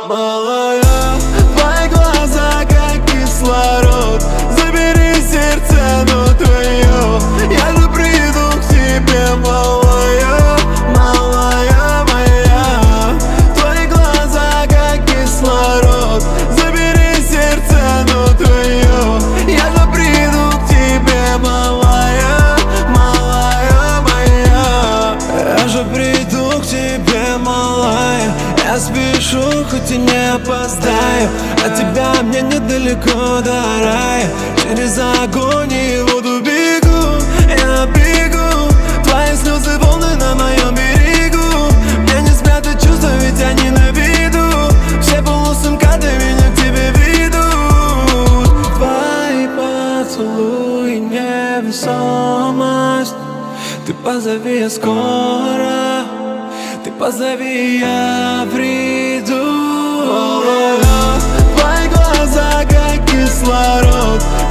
Малая, твои глаза как кислород. Забери сердце, оно твое. Я же приду к тебе, малая, малая моя. Твои глаза как кислород. Забери сердце, оно твое. Я же приду к тебе, малая, малая моя. Я же приду к тебе, малая. Я спешу, хоть и не опоздаю. От тебя мне недалеко до рая. Через огонь и воду бегу, я бегу. Твои слезы волны на моем берегу. Мне не спрятать чувства, ведь они на виду. Все полосы МКАД меня к тебе ведут. Твои поцелуи невесомость. Ты позови, я скоро. Ты позови, я приду. Твои глаза как кислород.